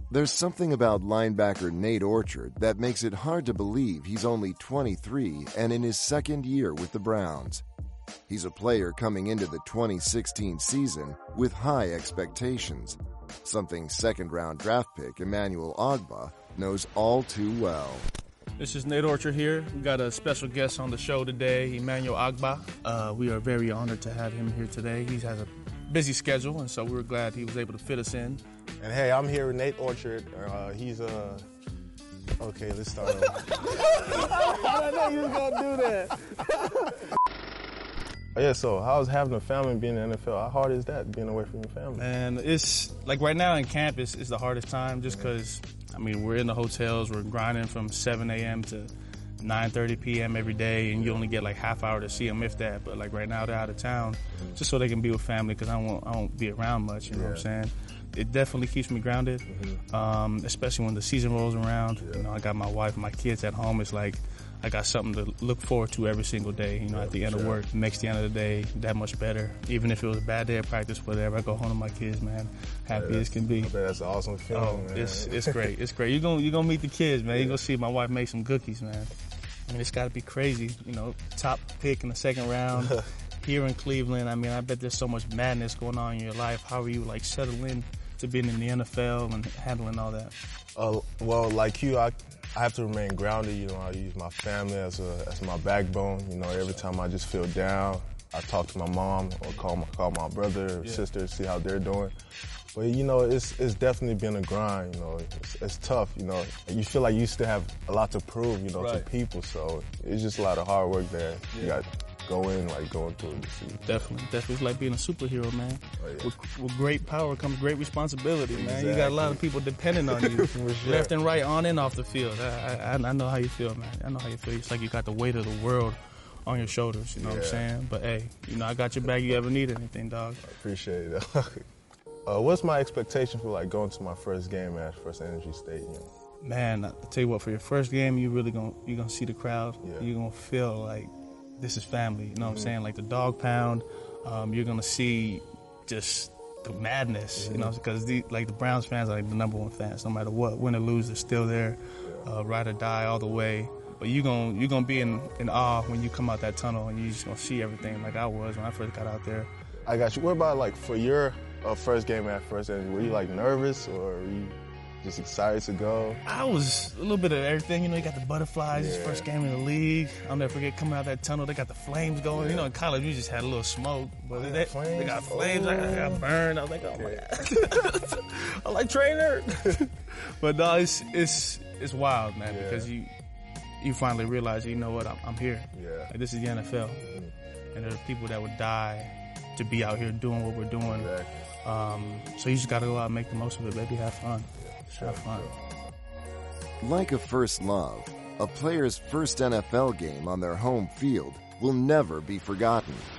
There's something about linebacker Nate Orchard that makes it hard to believe he's only 23 and in his second year with the Browns. He's a player coming into the 2016 season with high expectations, something second-round draft pick Emmanuel Ogbah knows all too well. This is Nate Orchard here. We got a special guest on the show today, Emmanuel Ogbah. We are very honored to have him here today. He has a busy schedule, and so we were glad he was able to fit us in. And hey, I'm here with Nate Orchard. He's okay, let's start over. I know you was gonna do that. Yeah, so how's having a family and being in the NFL? How hard is that, being away from your family? And it's, like right now in camp, it's the hardest time just because, we're in the hotels, we're grinding from 7 a.m. to 9:30 p.m. every day, and you only get like half hour to see them, if that. But like right now, they're out of town, just so they can be with family, because I won't be around much, you know what I'm saying? It definitely keeps me grounded, especially when the season rolls around. You know, I got my wife and my kids at home. It's like I got something to look forward to every single day, you know, at the end of work. It makes the end of the day that much better. Even if it was a bad day of practice, whatever, I go home to my kids, man, happy as can be. I bet that's an awesome feeling, man. It's great. It's great. You're gonna meet the kids, man. You're gonna see my wife make some cookies, man. It's gotta be crazy, you know, top pick in the second round here in Cleveland. I bet there's so much madness going on in your life. How are you, like, settling to being in the NFL and handling all that? Well, like you, I have to remain grounded. You know, I use my family as my backbone. You know, every time I just feel down, I talk to my mom or call my brother or sister to see how they're doing. But, you know, it's definitely been a grind, you know. It's tough, you know. You feel like you still have a lot to prove, you know, to people. So it's just a lot of hard work there. You got to go into it. Definitely. It's like being a superhero, man. Oh, yeah. With great power comes great responsibility, man. Exactly. You got a lot of people depending on you. For sure. Left and right, on and off the field. I know how you feel, man. I know how you feel. It's like you got the weight of the world on your shoulders, you know what I'm saying? But hey, you know, I got your back. You ever need anything, dog. I appreciate it. What's my expectation for, like, going to my first game at First Energy Stadium? Man, I tell you what, for your first game, you're gonna see the crowd. Yeah. You're gonna feel like this is family. You know what I'm saying? Like the dog pound. You're gonna see just the madness. You know, because the Browns fans are like the number one fans. No matter what, win or lose, they're still there. Ride or die all the way. But you're gonna be in awe when you come out that tunnel, and you're just gonna see everything like I was when I first got out there. I got you. What about, like, for your first game at First Energy? Were you, like, nervous, or were you just excited to go? I was a little bit of everything. You know, you got the butterflies, it's first game in the league. I'll never forget coming out that tunnel. They got the flames going. You know, in college, we just had a little smoke. But they got flames. I got burned. I was like, oh, my God. I'm like, trainer. But no, it's wild, man, because you finally realize, you know what, I'm here. Yeah. Like, this is the NFL. And there are people that would die to be out here doing what we're doing. Exactly. So you just got to go out and make the most of it, baby. Have fun. Have fun. Like a first love, a player's first NFL game on their home field will never be forgotten.